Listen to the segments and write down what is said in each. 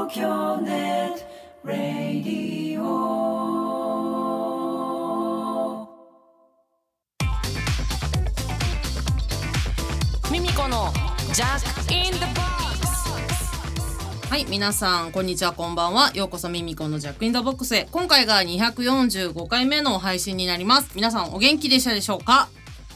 京ネットラディオ。 ミミコのジャックインザボックス。はい、皆さんこんにちは、こんばんは。ようこそミミコのジャックインザボックスへ。今回が245回目の配信になります。皆さんお元気でしたでしょうか？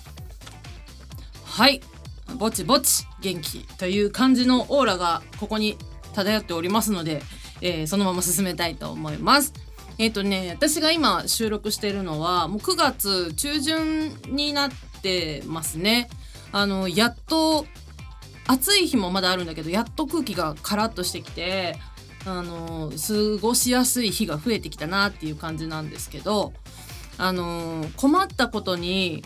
はい、ぼちぼち元気という感じのオーラがここに漂っておりますので、そのまま進めたいと思います。私が今収録しているのはもう9月中旬になってますね。やっと暑い日もまだあるんだけど、やっと空気がカラッとしてきて過ごしやすい日が増えてきたなっていう感じなんですけど、困ったことに、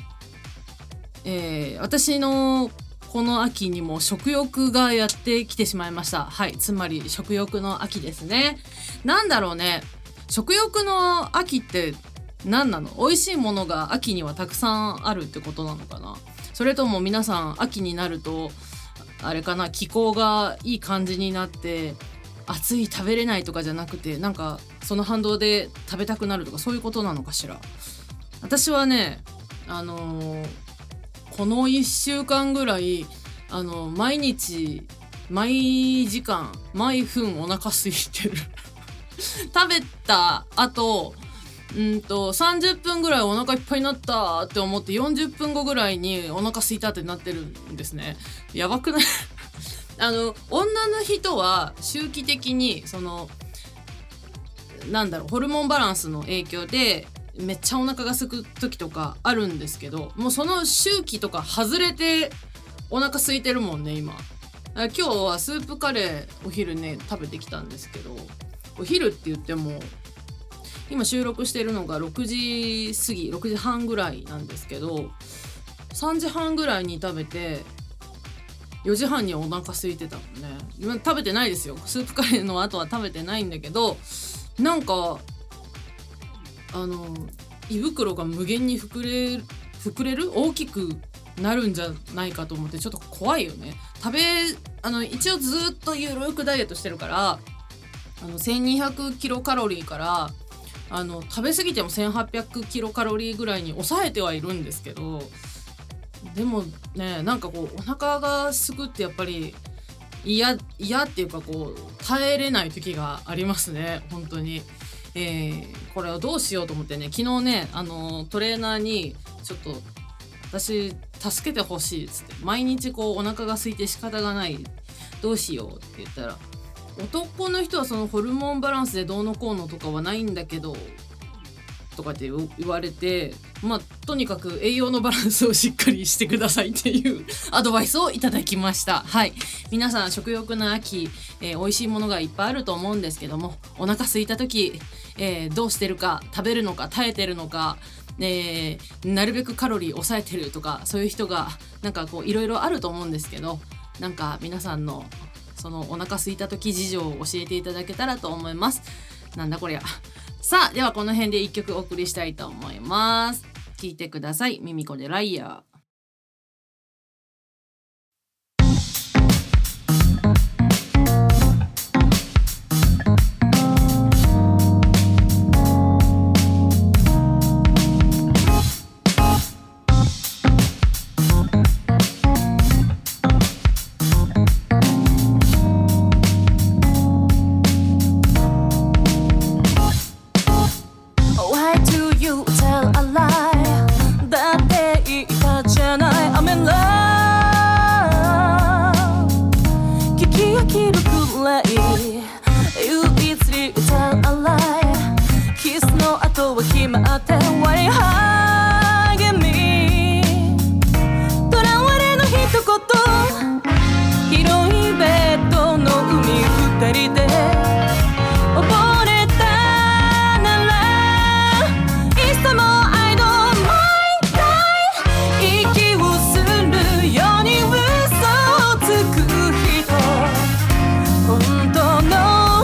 私のこの秋にも食欲がやってきてしまいました。はい、つまり食欲の秋ですね。なんだろうね、食欲の秋って何なの？美味しいものが秋にはたくさんあるってことなのかな？それとも皆さん秋になるとあれかな、気候がいい感じになって暑い食べれないとかじゃなくて、なんかその反動で食べたくなるとか、そういうことなのかしら。私はね、この1週間ぐらい毎日毎時間毎分お腹空いてる食べた後30分ぐらいお腹いっぱいになったって思って40分後ぐらいにお腹空いたってなってるんですね。やばくない女の人は周期的にホルモンバランスの影響でめっちゃお腹が空く時とかあるんですけど、もうその周期とか外れてお腹空いてるもんね今。今日はスープカレーお昼ね食べてきたんですけど、お昼って言っても今収録してるのが6時過ぎ6時半ぐらいなんですけど、3時半ぐらいに食べて4時半にお腹空いてたもんね。今食べてないですよ、スープカレーの後は食べてないんだけど、なんか胃袋が無限に膨れる大きくなるんじゃないかと思ってちょっと怖いよね。一応ずっとゆるくダイエットしてるから1200キロカロリーから食べ過ぎても1800キロカロリーぐらいに抑えてはいるんですけど、でもね、なんかこうお腹がすくってやっぱり嫌っていうかこう耐えれない時がありますね本当に。これをどうしようと思ってね、昨日ねトレーナーにちょっと私助けてほしいっつって、毎日こうお腹が空いて仕方がない、どうしようって言ったら、男の人はそのホルモンバランスでどうのこうのとかはないんだけどとかって言われて、とにかく栄養のバランスをしっかりしてくださいっていうアドバイスをいただきました。はい、皆さん食欲の秋、美味しいものがいっぱいあると思うんですけども、お腹空いた時、どうしてるか、食べるのか耐えてるのか、なるべくカロリー抑えてるとか、そういう人がなんかこういろいろあると思うんですけど、なんか皆さんのそのお腹空いた時事情を教えていただけたらと思います。なんだこりゃ。さあ、ではこの辺で1曲お送りしたいと思います。聴いてください。ミミコでライヤー。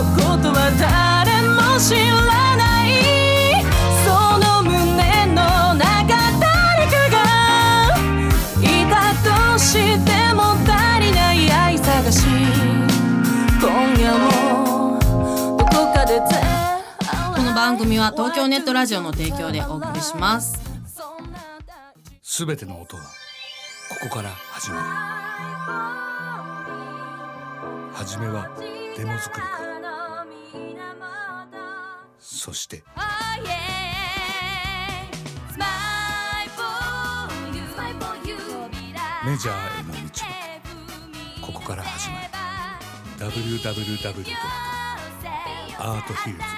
知らないその胸の番組は東京ネットラジオの提供でお送りします。 すべての音はここから始まる。はじめはデモ作りから、そしてメジャーへの道はここから始まる。 www.arthillz.net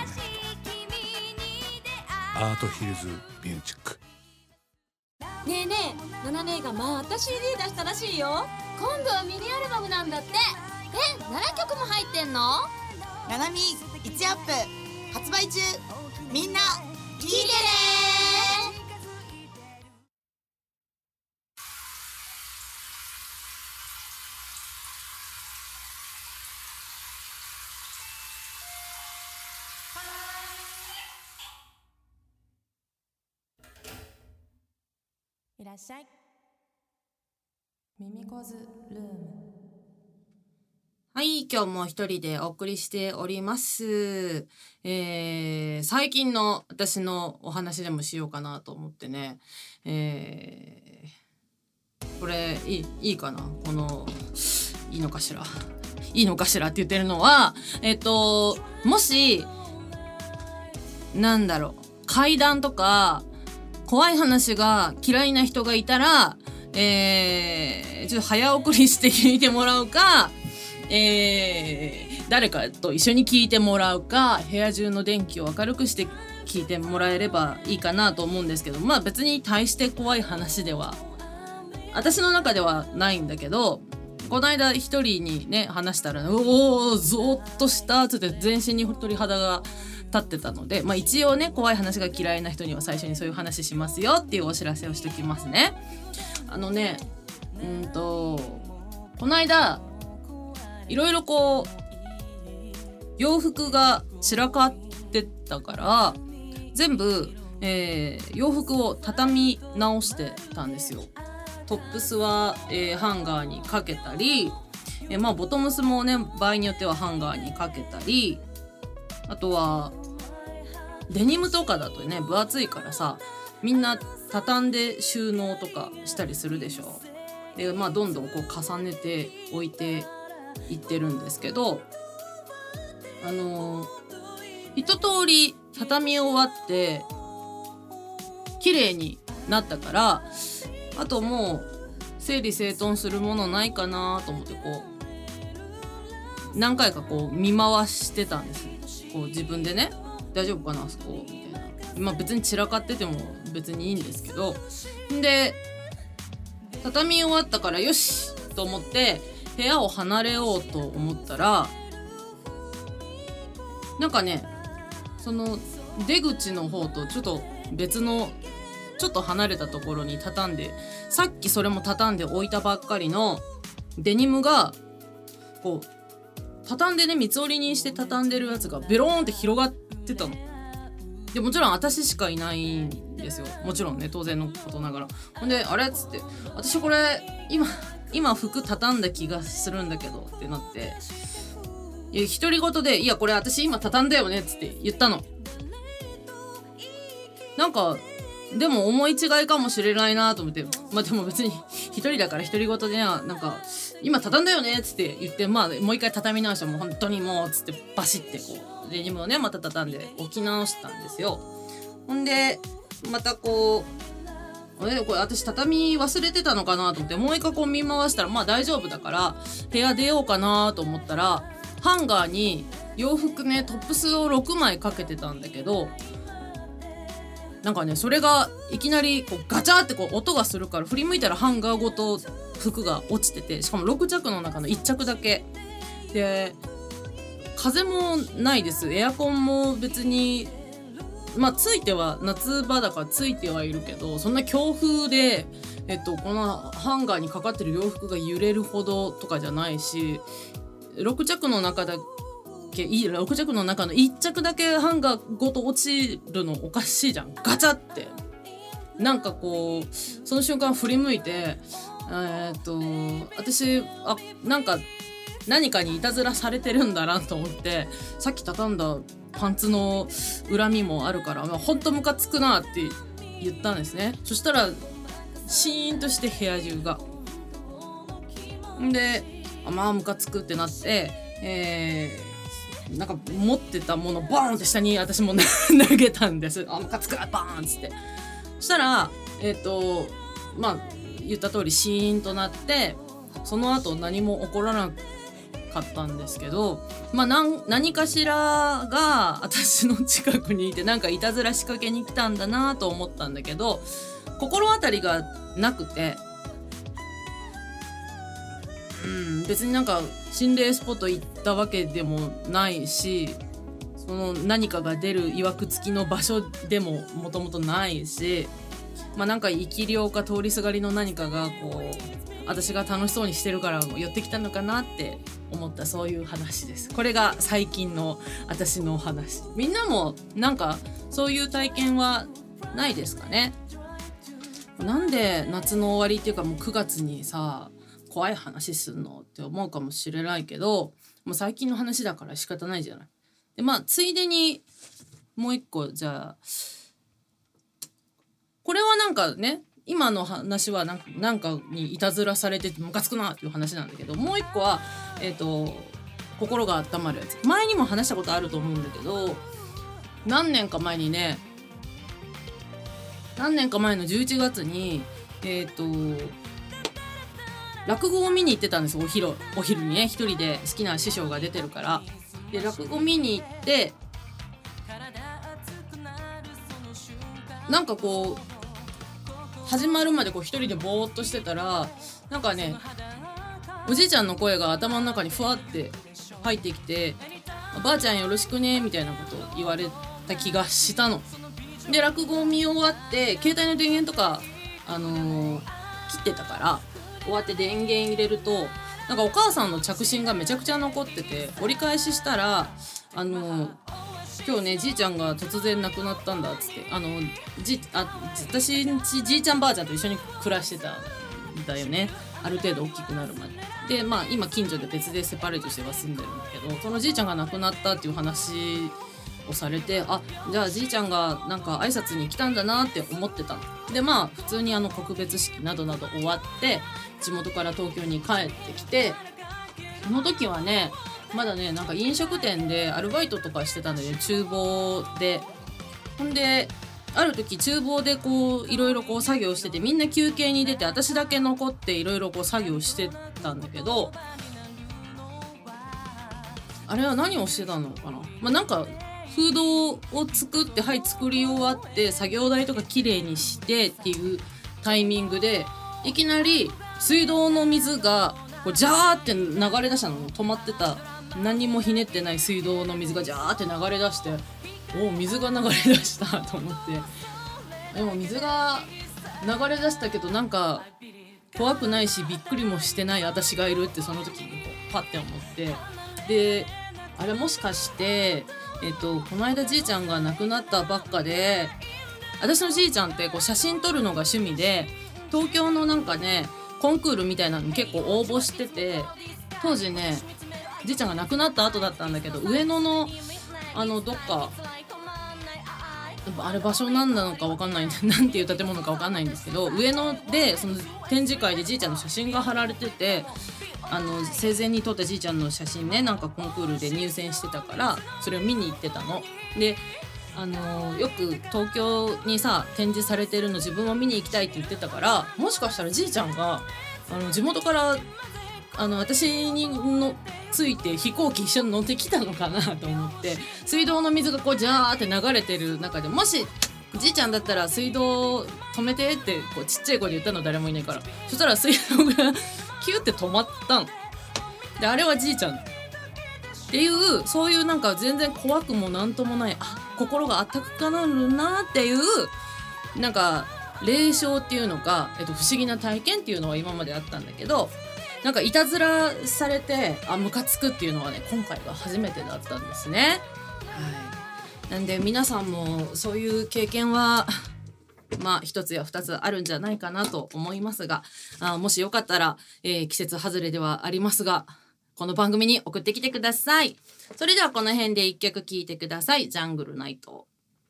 アートヒルズミュージック。 ねえねえ、ナナ姉がまた CD 出したらしいよ。今度はミニアルバムなんだって。7曲も入ってんの？ ナナミ1アップ発売中。みんな聞いてね。 いらっしゃい。ミミコズルーム。 はい、今日も一人でお送りしております。最近の私のお話でもしようかなと思ってね。これいいかな、このいいのかしらって言ってるのは、もしなんだろう、怪談とか怖い話が嫌いな人がいたら、ちょっと早送りして聞いてもらうか、誰かと一緒に聞いてもらうか、部屋中の電気を明るくして聞いてもらえればいいかなと思うんですけど、まあ別に大して怖い話では私の中ではないんだけど、この間一人にね話したら、ゾーッとしたつって全身に鳥肌が立ってたので、まあ一応ね怖い話が嫌いな人には最初にそういう話しますよっていうお知らせをしておきますね。この間いろいろこう洋服が散らかってたから全部、洋服を畳み直してたんですよ。トップスは、ハンガーにかけたり、ボトムスもね場合によってはハンガーにかけたり、あとはデニムとかだとね分厚いからさ、みんな畳んで収納とかしたりするでしょ。でどんどんこう重ねて置いていってるんですけど、一通り畳み終わって綺麗になったから、あともう整理整頓するものないかなと思ってこう何回かこう見回してたんです。こう自分でね、大丈夫かなあそこみたいな。別に散らかってても別にいいんですけど、で畳み終わったからよしと思って部屋を離れようと思ったら、なんかねその出口の方とちょっと別のちょっと離れたところに畳んで、さっきそれも畳んで置いたばっかりのデニムがこう畳んでね三つ折りにして畳んでるやつがベローンって広がってたの。でもちろん私しかいないんですよ、もちろんね当然のことながら。ほんであれっつって、私これ今服畳んだ気がするんだけどってなって、独り言でいやこれ私今畳んだよねっつって言ったの。なんかでも思い違いかもしれないなと思って、でも別に一人だから独り言でなんか今畳んだよねっつって言って、もう一回畳み直して、もう本当にもうっつってバシってこうデニムをねまた畳んで置き直したんですよ。ほんでまたこうこれ私畳忘れてたのかなと思ってもう一回こう見回したら大丈夫だから部屋出ようかなと思ったら、ハンガーに洋服ねトップスを6枚かけてたんだけど、なんかねそれがいきなりこうガチャってこう音がするから振り向いたらハンガーごと服が落ちてて、しかも6着の中の1着だけで、風もないです。エアコンも別については夏場だからついてはいるけど、そんな強風でこのハンガーにかかってる洋服が揺れるほどとかじゃないし、6着の中の1着だけハンガーごと落ちるのおかしいじゃん。ガチャってなんかこうその瞬間振り向いて私なんか何かにいたずらされてるんだなと思って、さっき畳んだパンツの恨みもあるから、ほんとムカつくなって言ったんですね。そしたらシーンとして部屋中がで、まあムカつくってなって、なんか持ってたものボーンって下に私も投げたんです。ムカつくバーンっつって。そしたらまあ言った通りシーンとなって、その後何も起こらなかったんですけど、まあ何かしらが私の近くにいて、なんかいたずら仕掛けに来たんだなと思ったんだけど、心当たりがなくて、別になんか心霊スポット行ったわけでもないし、その何かが出る曰く付きの場所でももともとないし、まあなんか生き量か通りすがりの何かがこう私が楽しそうにしてるから寄ってきたのかなって思った、そういう話です。これが最近の私の話。みんなもなんかそういう体験はないですかね。なんで夏の終わりっていうかもう9月にさ怖い話すんのって思うかもしれないけど、もう最近の話だから仕方ないじゃない。でまあついでにもう一個、じゃあこれはなんかね、今の話はなんかにいたずらされてムカつくなっていう話なんだけど、もう一個は心が温まるやつ。前にも話したことあると思うんだけど、何年か前の11月に落語を見に行ってたんです。お昼にね、一人で好きな師匠が出てるから。で落語見に行って、なんかこう始まるまでこう一人でぼーっとしてたら、なんかね、おじいちゃんの声が頭の中にふわって入ってきて、ばあちゃんよろしくねみたいなことを言われた気がしたの。で落語を見終わって携帯の電源とか切ってたから、終わって電源入れると、なんかお母さんの着信がめちゃくちゃ残ってて、折り返ししたら今日ねじいちゃんが突然亡くなったんだっつって、私んちじいちゃんばあちゃんと一緒に暮らしてたんだよね、ある程度大きくなるまで。でまあ今近所で別でセパレートしては住んでるんだけど、そのじいちゃんが亡くなったっていう話をされて、じゃあじいちゃんがなんか挨拶に来たんだなって思ってたので、まあ普通に告別式などなど終わって地元から東京に帰ってきて、その時はねまだね、なんか飲食店でアルバイトとかしてたんだよね、厨房で。ほんである時厨房でこういろいろこう作業してて、みんな休憩に出て私だけ残っていろいろこう作業してたんだけど、あれは何をしてたのかな、なんかフードを作って、はい作り終わって作業台とかきれいにしてっていうタイミングで、いきなり水道の水がこうジャーって流れ出したの。止まってた何もひねってない水道の水がジャーって流れ出して、水が流れ出したと思って、でも水が流れ出したけどなんか怖くないしびっくりもしてない私がいるってその時にこうパッて思って、であれもしかしてこの間じいちゃんが亡くなったばっかで、私のじいちゃんってこう写真撮るのが趣味で、東京のなんかねコンクールみたいなのに結構応募してて、当時ねじいちゃんが亡くなった後だったんだけど、上野のどっかあれ場所なんなのか分かんないなんていう建物か分かんないんですけど、上野でその展示会でじいちゃんの写真が貼られてて、生前に撮ったじいちゃんの写真ね、なんかコンクールで入選してたからそれを見に行ってたので、よく東京にさ展示されてるの自分も見に行きたいって言ってたから、もしかしたらじいちゃんが地元から私について飛行機一緒に乗ってきたのかなと思って、水道の水がこうジャーって流れてる中で、もしじいちゃんだったら水道止めてってこうちっちゃい声で言ったの、誰もいないから。そしたら水道がキューって止まったので、あれはじいちゃんっていう、そういうなんか全然怖くもなんともない、心が温かなるなっていうなんか霊障っていうのか、不思議な体験っていうのは今まであったんだけど、なんかいたずらされてムカつくっていうのはね今回が初めてだったんですね。なんで皆さんもそういう経験は一つや二つあるんじゃないかなと思いますが、もしよかったら、季節外れではありますがこの番組に送ってきてください。それではこの辺で一曲聴いてください。ジャングルナイト。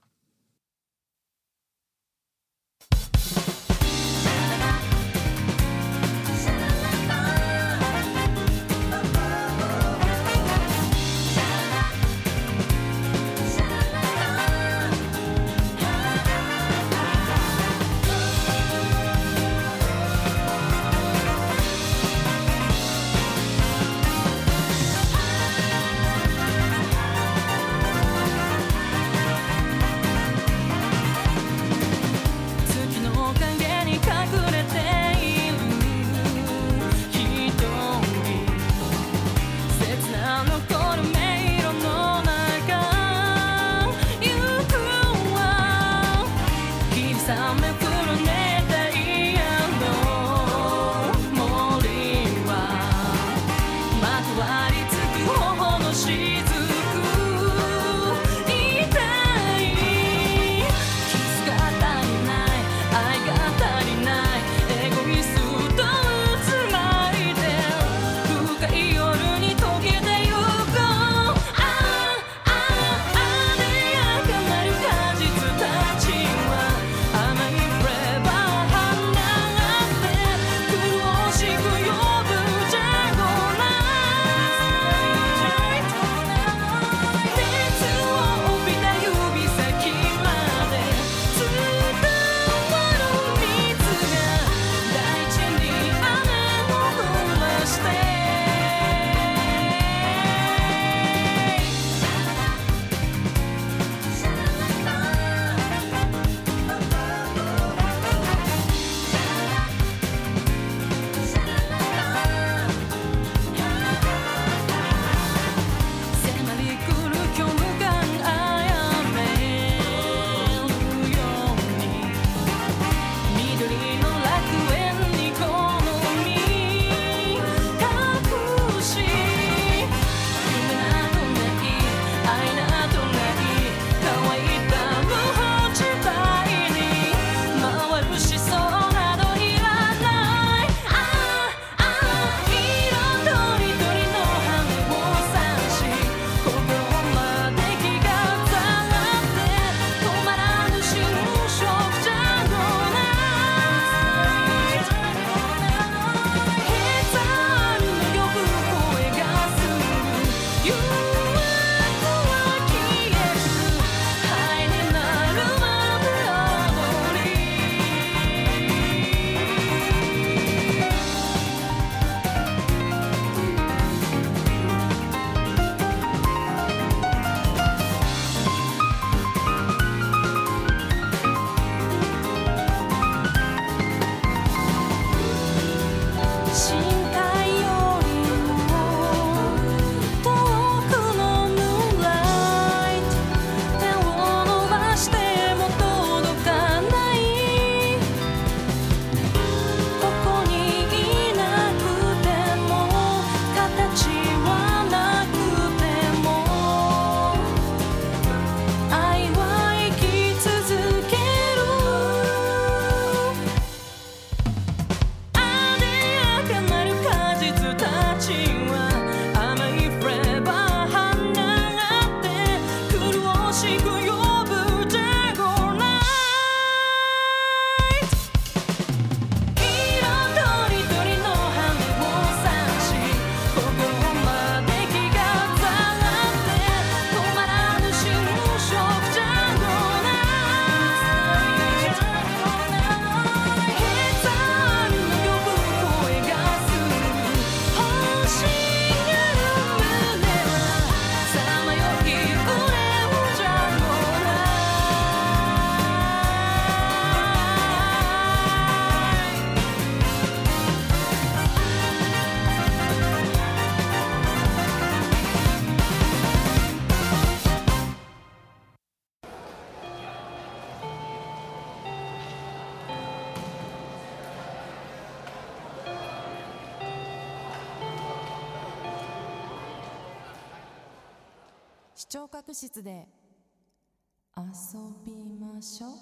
視聴覚室で遊びましょう。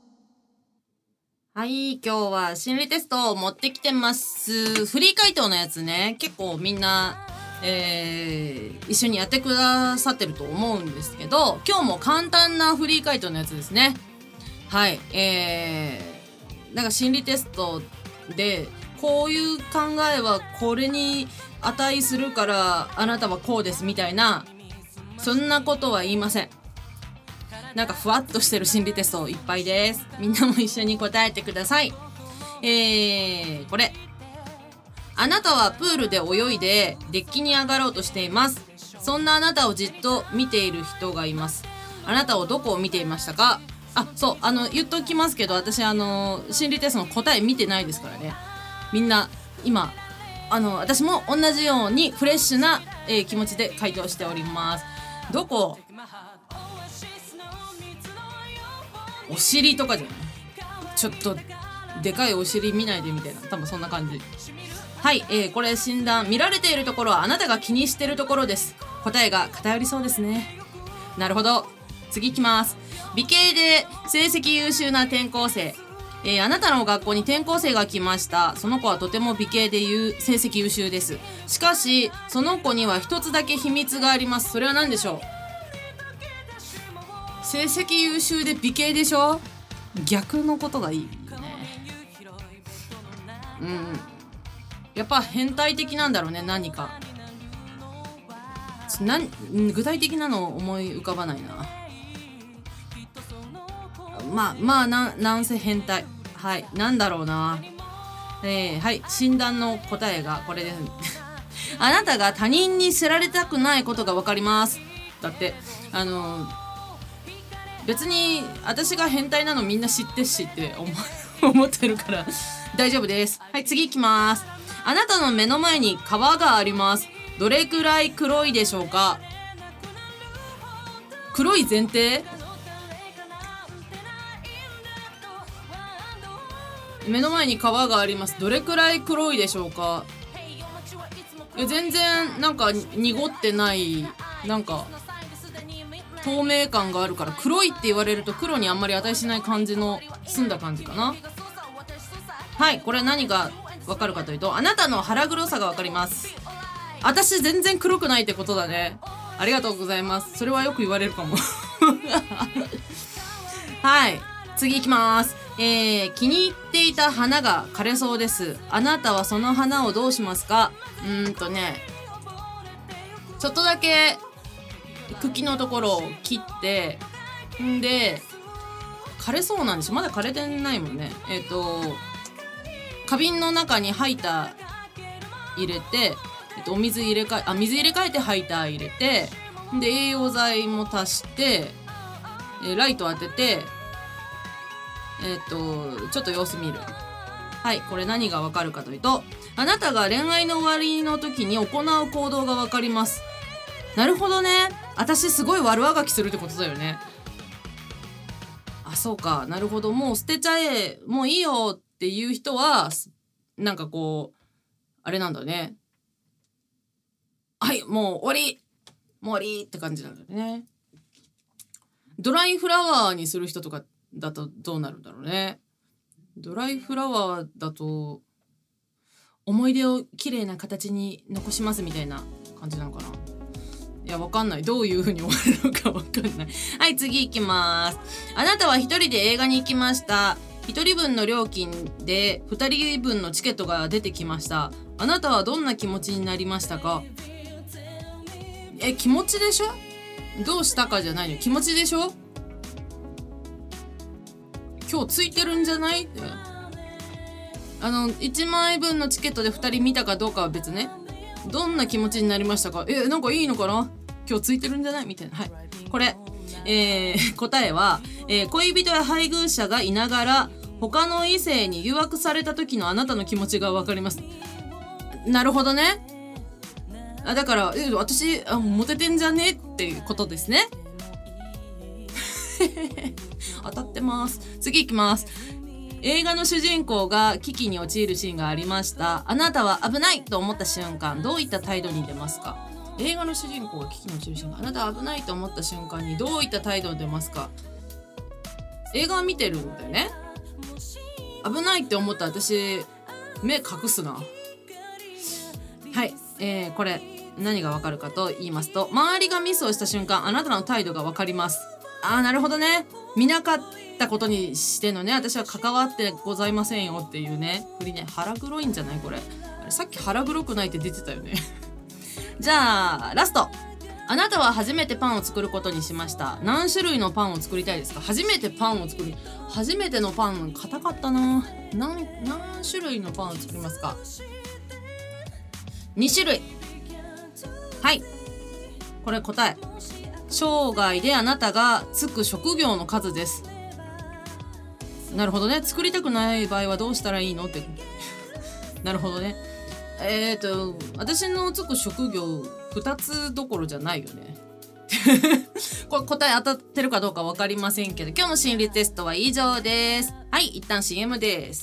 はい、今日は心理テストを持ってきてます。フリー回答のやつね、結構みんな一緒にやってくださってると思うんですけど、今日も簡単なフリー回答のやつですね。はい、なんか心理テストでこういう考えはこれに値するからあなたはこうですみたいな、そんなことは言いません。なんかふわっとしてる心理テストいっぱいです。みんなも一緒に答えてください。これ、あなたはプールで泳いでデッキに上がろうとしています。そんなあなたをじっと見ている人がいます。あなたをどこを見ていましたか？そう言っときますけど、私心理テストの答え見てないですからね。みんな今私も同じようにフレッシュな、気持ちで回答しております。どこ？お尻とかじゃない？ちょっとでかいお尻見ないでみたいな、多分そんな感じ。はい、これ診断。見られているところはあなたが気にしているところです。答えが偏りそうですね。なるほど。次いきます。美形で成績優秀な転校生。あなたの学校に転校生が来ました。その子はとても美形で成績優秀です。しかしその子には一つだけ秘密があります。それは何でしょう？成績優秀で美形でしょ？逆のことがいいね。やっぱ変態的なんだろうね。何か具体的なの思い浮かばないな。なんせ変態。はい、なんだろうな。はい、診断の答えがこれです。あなたが他人に知られたくないことが分かります。だって別に私が変態なのみんな知ってしって思ってるから大丈夫です。はい、次いきます。あなたの目の前に川があります。どれくらい黒いでしょうか？黒い前提？目の前に川があります。どれくらい黒いでしょうか？全然なんか濁ってない、なんか透明感があるから、黒いって言われると黒にあんまり値しない感じの澄んだ感じかな。はい、これ何がわかるかというと、あなたの腹黒さがわかります。私全然黒くないってことだね。ありがとうございます。それはよく言われるかもはい、次いきます。気に入っていた花が枯れそうです。あなたはその花をどうしますか？ちょっとだけ茎のところを切って、で枯れそうなんでしょ？まだ枯れてないもんね。花瓶の中にハイター入れて、水入れ替えてハイター入れて、で栄養剤も足して、ライト当てて、ちょっと様子見る。はい、これ何がわかるかというと、あなたが恋愛の終わりの時に行う行動がわかります。なるほどね。私すごい悪あがきするってことだよね。そうか、なるほど。もう捨てちゃえ、もういいよっていう人はなんかこうあれなんだね。はい、もう終わりって感じなんだよね。ドライフラワーにする人とかだとどうなるんだろうね。ドライフラワーだと思い出を綺麗な形に残しますみたいな感じなのかな。いや、わかんない。どういう風に終わるのかわかんない。はい、次行きます。あなたは一人で映画に行きました。一人分の料金で二人分のチケットが出てきました。あなたはどんな気持ちになりましたか？気持ちでしょ？どうしたかじゃないの。気持ちでしょ？今日ついてるんじゃない？1万円分のチケットで2人見たかどうかは別ね。どんな気持ちになりましたか？なんかいいのかな？今日ついてるんじゃないみたいな。はい、これ、答えは、恋人や配偶者がいながら他の異性に誘惑された時のあなたの気持ちが分かります。なるほどね。だから私モテてんじゃねっていうことですね。当たってます。次いきます。映画の主人公が危機に陥るシーンがありました。あなたは危ないと思った瞬間、どういった態度に出ますか？映画の主人公が危機に陥るシーンが、あなたは危ないと思った瞬間にどういった態度に出ますか？映画を見てるんだよね。危ないって思ったら私目隠すな。はい、これ何がわかるかと言いますと、周りがミスをした瞬間あなたの態度がわかります。なるほどね、見なかったことにしてのね、私は関わってございませんよっていうね振りね。腹黒いんじゃないこれ。あれさっき腹黒くないって出てたよねじゃあラスト。あなたは初めてパンを作ることにしました。何種類のパンを作りたいですか？初めてパンを作る。初めてのパン硬かったな。何種類のパンを作りますか？2種類。はい、これ答え。生涯であなたが就く職業の数です。なるほどね。作りたくない場合はどうしたらいいのってなるほどね。私の就く職業2つどころじゃないよねこれ答え当たってるかどうか分かりませんけど、今日の心理テストは以上です。はい、一旦 CM です。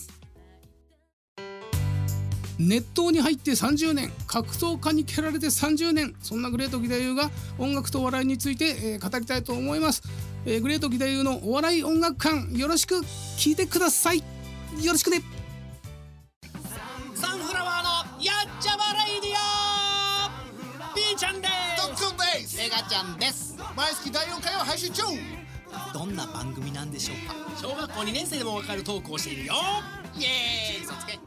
熱湯に入って30年、格闘家に蹴られて30年、そんなグレート義太夫が音楽と笑いについて、語りたいと思います。グレート義太夫のお笑い音楽館、よろしく聞いてください。よろしくね。 サンフラワーのやっちゃまレイディオ、ピーちゃんです。 ドックンです。 メガちゃんです。 毎月第4回を配信中。 どんな番組なんでしょうか？小学校2年生でもわかるトークをしているよ。イエーイ、そつけ。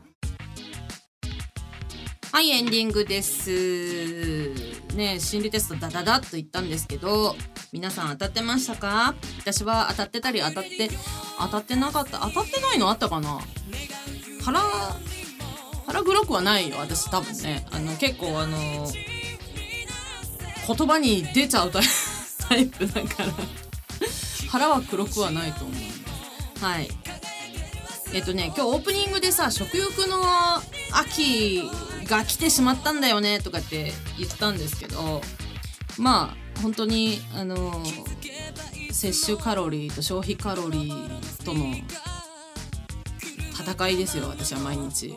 はい、エンディングですね。心理テストダダダっと言ったんですけど、皆さん当たってましたか？私は当たってたり当たってなかった。当たってないのあったかな。腹黒くはないよ私多分ね。結構言葉に出ちゃうタイプだから腹は黒くはないと思う。はい、今日オープニングでさ、食欲の秋が来てしまったんだよねとかって言ったんですけど、まあ本当に摂取カロリーと消費カロリーとの戦いですよ私は毎日。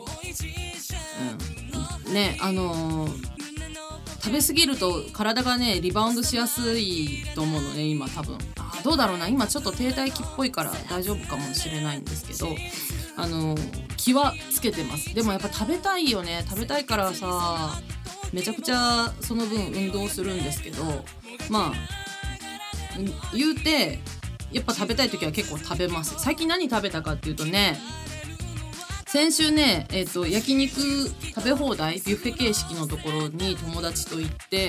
ね、食べ過ぎると体がねリバウンドしやすいと思うのね今多分。どうだろうな、今ちょっと停滞期っぽいから大丈夫かもしれないんですけど、気はつけてます。でもやっぱ食べたいよね。食べたいからさ、めちゃくちゃその分運動するんですけど、まあ言うてやっぱ食べたい時は結構食べます。最近何食べたかっていうとね、先週ね、焼肉食べ放題ビュッフェ形式のところに友達と行って、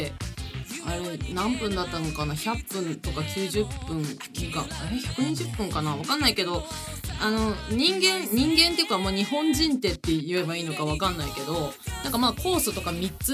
あれ何分だったのかな、100分とか90分が120分かな、分かんないけど、人間っていうか、まあ、日本人って言えばいいのか分かんないけど、なんかまあコースとか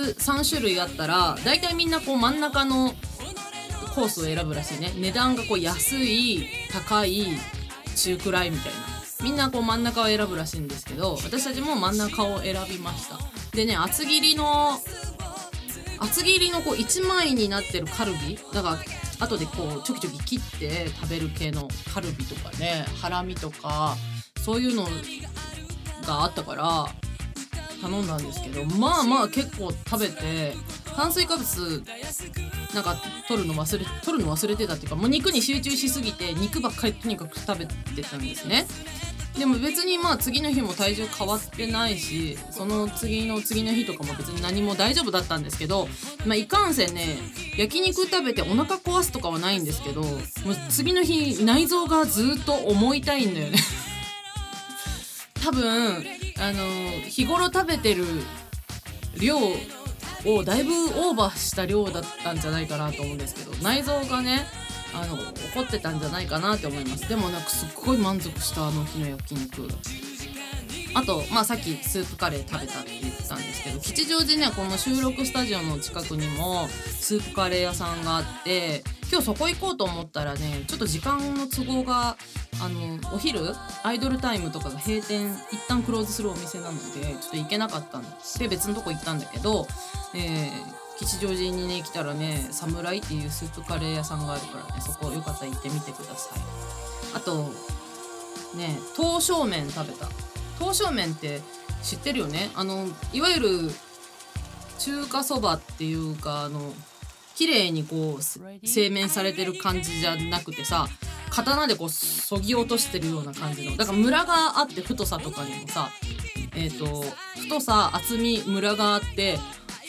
3種類あったら大体みんなこう真ん中のコースを選ぶらしいね。値段がこう安い、高い、中くらいみたいな、みんなこう真ん中を選ぶらしいんですけど、私たちも真ん中を選びました。でね、厚切りのこう1枚になってるカルビだから、後でこうちょきちょき切って食べる系のカルビとかね、ハラミとかそういうのがあったから頼んだんですけど、まあまあ結構食べて、炭水化物なんか取るの忘れてたっていうか、もう肉に集中しすぎて肉ばっかりとにかく食べてたんですね。でも別にまあ次の日も体重変わってないし、その次の日とかも別に何も大丈夫だったんですけど、まあいかんせんね、焼肉食べてお腹壊すとかはないんですけど、もう次の日内臓がずっと重いたいんだよね多分日頃食べてる量をだいぶオーバーした量だったんじゃないかなと思うんですけど、内臓がね怒ってたんじゃないかなって思います。でもなんかすっごい満足した日の焼肉。あとまあさっきスープカレー食べたって言ってたんですけど、吉祥寺ね、この収録スタジオの近くにもスープカレー屋さんがあって、今日そこ行こうと思ったらね、ちょっと時間の都合がお昼アイドルタイムとかが閉店、一旦クローズするお店なのでちょっと行けなかったんで、別のとこ行ったんだけど、吉祥寺にね来たらね、サムライっていうスープカレー屋さんがあるからね、そこよかったら行ってみてください。あとね、刀削麺食べた。刀削麺って知ってるよね。いわゆる中華そばっていうか、綺麗にこう製麺されてる感じじゃなくてさ、刀でこうそぎ落としてるような感じの、だからムラがあって、太さとかにもさ、太さ、厚み、ムラがあって、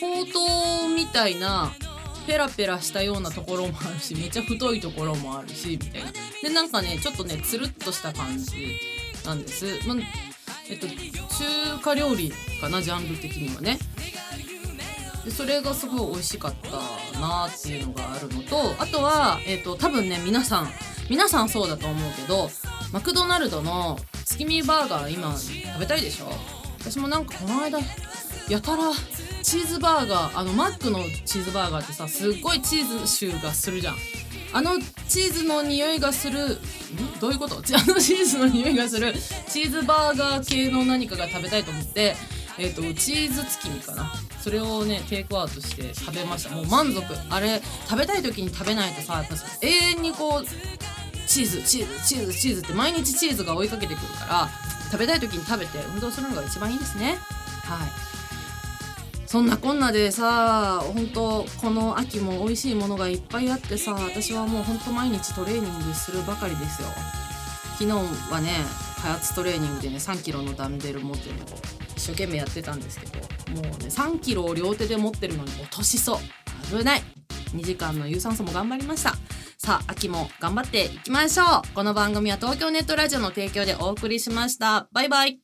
ほうとうみたいなペラペラしたようなところもあるし、めっちゃ太いところもあるしみたいな。でなんかねちょっとねつるっとした感じなんです。中華料理かな、ジャンル的にはね。でそれがすごい美味しかったなっていうのがあるのと、あとは多分ね皆さんそうだと思うけど、マクドナルドの月見バーガー今食べたいでしょ。私もなんかこの間やたらチーズバーガー、マックのチーズバーガーってさ、すっごいチーズ臭がするじゃん。チーズの匂いがするどういうこと？チーズの匂いがするチーズバーガー系の何かが食べたいと思って、チーズ月見かな、それをねテイクアウトして食べました。もう満足。あれ食べたい時に食べないとさ、やっぱ永遠にこうチーズって毎日チーズが追いかけてくるから、食べたい時に食べて運動するのが一番いいですね。はい、そんなこんなでさ、本当この秋も美味しいものがいっぱいあってさ、私はもう本当毎日トレーニングするばかりですよ。昨日はね開発トレーニングでね3キロのダンベル持ってるのを一生懸命やってたんですけど、もうね3キロを両手で持ってるのに落としそう。危ない。2時間の有酸素も頑張りました。さあ秋も頑張っていきましょう。この番組は東京ネットラジオの提供でお送りしました。バイバイ。